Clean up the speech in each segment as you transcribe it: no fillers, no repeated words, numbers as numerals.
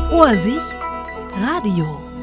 Ohrsicht Radio.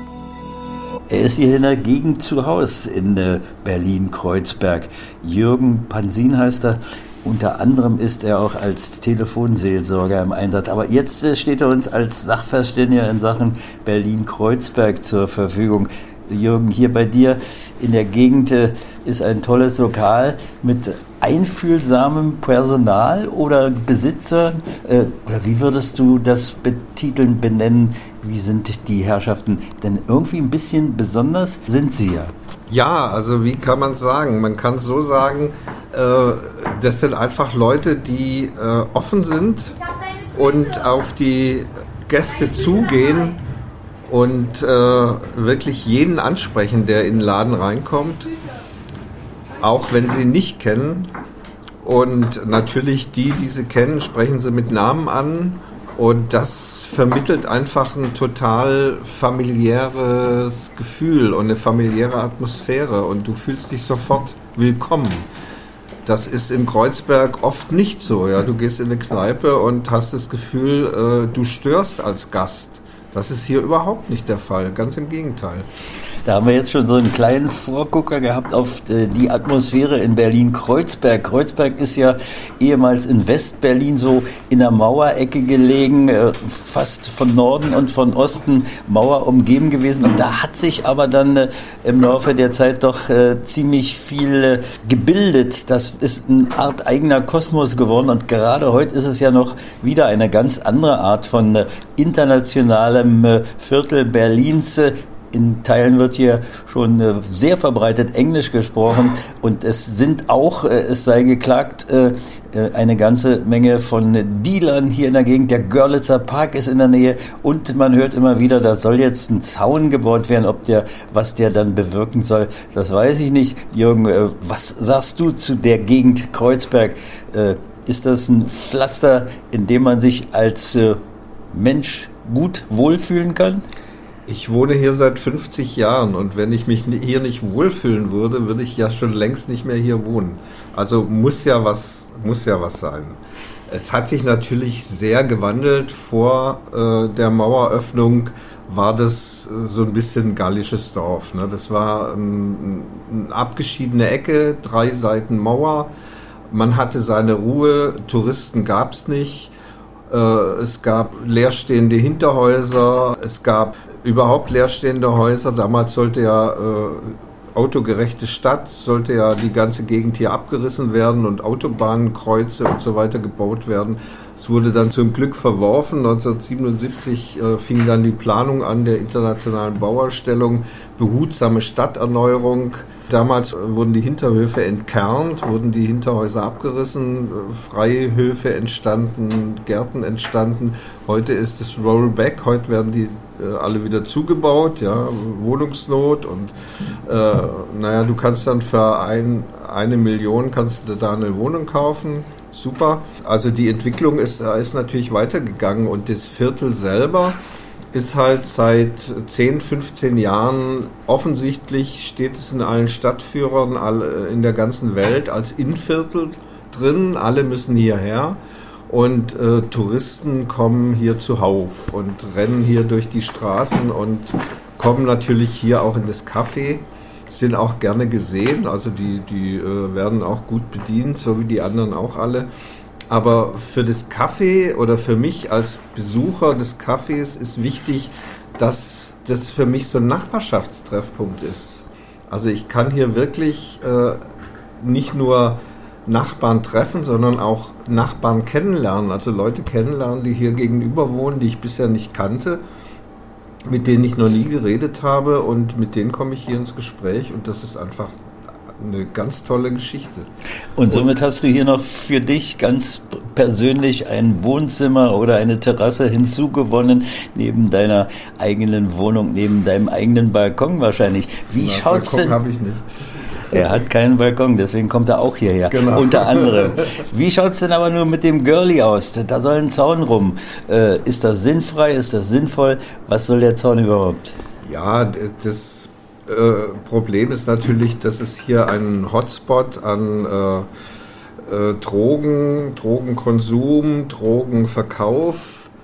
Er ist hier in der Gegend zu Hause in Berlin-Kreuzberg. Jürgen Pansin heißt er. Unter anderem ist er auch als Telefonseelsorger im Einsatz. Aber jetzt steht er uns als Sachverständiger in Sachen Berlin-Kreuzberg zur Verfügung. Jürgen, hier bei dir in der Gegend ist ein tolles Lokal mit einfühlsamem Personal oder Besitzern. Oder wie würdest du das betiteln, benennen? Wie sind die Herrschaften? Denn irgendwie ein bisschen besonders sind sie ja. Ja, also wie kann man sagen? Man kann es so sagen, das sind einfach Leute, die offen sind und auf die Gäste zugehen und wirklich jeden ansprechen, der in den Laden reinkommt, auch wenn sie ihn nicht kennen. Und natürlich die sie kennen, sprechen sie mit Namen an. Und das vermittelt einfach ein total familiäres Gefühl und eine familiäre Atmosphäre. Und du fühlst dich sofort willkommen. Das ist in Kreuzberg oft nicht so. Ja? Du gehst in eine Kneipe und hast das Gefühl, du störst als Gast. Das ist hier überhaupt nicht der Fall, ganz im Gegenteil. Da haben wir jetzt schon so einen kleinen Vorgucker gehabt auf die Atmosphäre in Berlin-Kreuzberg. Kreuzberg ist ja ehemals in West-Berlin so in der Mauerecke gelegen, fast von Norden und von Osten Mauer umgeben gewesen. Und da hat sich aber dann im Laufe der Zeit doch ziemlich viel gebildet. Das ist eine Art eigener Kosmos geworden. Und gerade heute ist es ja noch wieder eine ganz andere Art von internationalem Viertel Berlins. In Teilen wird hier schon sehr verbreitet Englisch gesprochen und es sind auch, es sei geklagt, eine ganze Menge von Dealern hier in der Gegend. Der Görlitzer Park ist in der Nähe und man hört immer wieder, da soll jetzt ein Zaun gebaut werden. Was der dann bewirken soll, das weiß ich nicht. Jürgen, was sagst du zu der Gegend Kreuzberg? Ist das ein Pflaster, in dem man sich als Mensch gut wohlfühlen kann? Ich wohne hier seit 50 Jahren und wenn ich mich hier nicht wohlfühlen würde, würde ich ja schon längst nicht mehr hier wohnen. Also muss ja was sein. Es hat sich natürlich sehr gewandelt. Vor der Maueröffnung war das so ein bisschen ein gallisches Dorf. Ne? Das war eine abgeschiedene Ecke, 3 Seiten Mauer. Man hatte seine Ruhe, Touristen gab es nicht. Es gab leerstehende Hinterhäuser, es gab überhaupt leerstehende Häuser. Damals sollte ja autogerechte Stadt, sollte ja die ganze Gegend hier abgerissen werden und Autobahnkreuze und so weiter gebaut werden. Es wurde dann zum Glück verworfen. 1977 fing dann die Planung an der internationalen Bauausstellung, behutsame Stadterneuerung. Damals wurden die Hinterhöfe entkernt, wurden die Hinterhäuser abgerissen, Freihöfe entstanden, Gärten entstanden. Heute ist es Rollback, heute werden die alle wieder zugebaut, ja, Wohnungsnot und du kannst dann für 1 Million kannst du da eine Wohnung kaufen. Super. Also die Entwicklung ist natürlich weitergegangen und das Viertel selber ist halt seit 10, 15 Jahren offensichtlich, steht es in allen Stadtführern in der ganzen Welt als Innenviertel drin. Alle müssen hierher und Touristen kommen hier zuhauf und rennen hier durch die Straßen und kommen natürlich hier auch in das Café, sind auch gerne gesehen, also die werden auch gut bedient, so wie die anderen auch alle. Aber für das Café oder für mich als Besucher des Cafés ist wichtig, dass das für mich so ein Nachbarschaftstreffpunkt ist. Also ich kann hier wirklich nicht nur Nachbarn treffen, sondern auch Nachbarn kennenlernen. Also Leute kennenlernen, die hier gegenüber wohnen, die ich bisher nicht kannte, mit denen ich noch nie geredet habe und mit denen komme ich hier ins Gespräch und das ist einfach eine ganz tolle Geschichte. Und somit hast du hier noch für dich ganz persönlich ein Wohnzimmer oder eine Terrasse hinzugewonnen, neben deiner eigenen Wohnung, neben deinem eigenen Balkon wahrscheinlich. Wie schaut's denn? Balkon habe ich nicht. Er hat keinen Balkon, deswegen kommt er auch hierher, genau. Unter anderem. Wie schaut es denn aber nur mit dem Girlie aus? Da soll ein Zaun rum. Ist das sinnfrei? Ist das sinnvoll? Was soll der Zaun überhaupt? Ja, das Problem ist natürlich, dass es hier einen Hotspot an Drogenkonsum, Drogenverkauf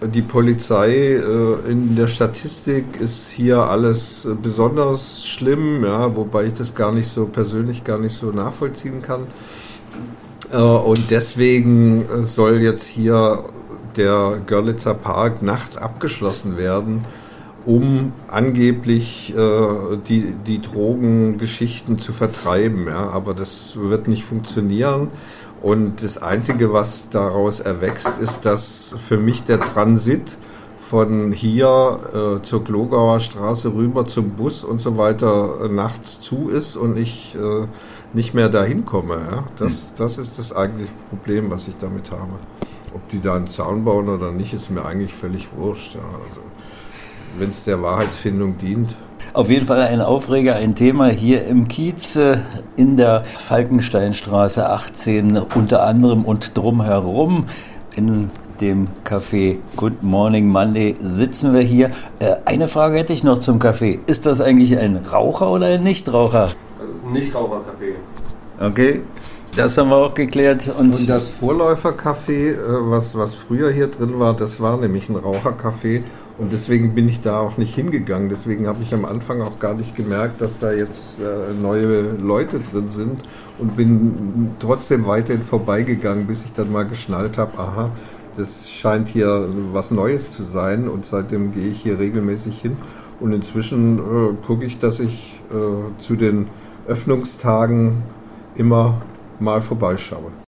die Polizei in der Statistik ist hier alles besonders schlimm, ja, wobei ich das persönlich gar nicht so nachvollziehen kann. Und deswegen soll jetzt hier der Görlitzer Park nachts abgeschlossen werden, um angeblich die Drogengeschichten zu vertreiben. Ja. Aber das wird nicht funktionieren. Und das Einzige, was daraus erwächst, ist, dass für mich der Transit von hier zur Glogauer Straße rüber zum Bus und so weiter nachts zu ist und ich nicht mehr dahin komme. Ja? Das ist das eigentliche Problem, was ich damit habe. Ob die da einen Zaun bauen oder nicht, ist mir eigentlich völlig wurscht. Ja? Also, wenn es der Wahrheitsfindung dient. Auf jeden Fall ein Aufreger, ein Thema hier im Kiez in der Falkensteinstraße 18 unter anderem und drumherum. In dem Café Good Morning Monday sitzen wir hier. Eine Frage hätte ich noch zum Café. Ist das eigentlich ein Raucher oder ein Nichtraucher? Das ist ein Nichtrauchercafé. Okay, das haben wir auch geklärt. Und das Vorläufercafé, was früher hier drin war, das war nämlich ein Rauchercafé. Und deswegen bin ich da auch nicht hingegangen. Deswegen habe ich am Anfang auch gar nicht gemerkt, dass da jetzt neue Leute drin sind und bin trotzdem weiterhin vorbeigegangen, bis ich dann mal geschnallt habe, aha, das scheint hier was Neues zu sein und seitdem gehe ich hier regelmäßig hin. Und inzwischen gucke ich, dass ich zu den Öffnungstagen immer mal vorbeischaue.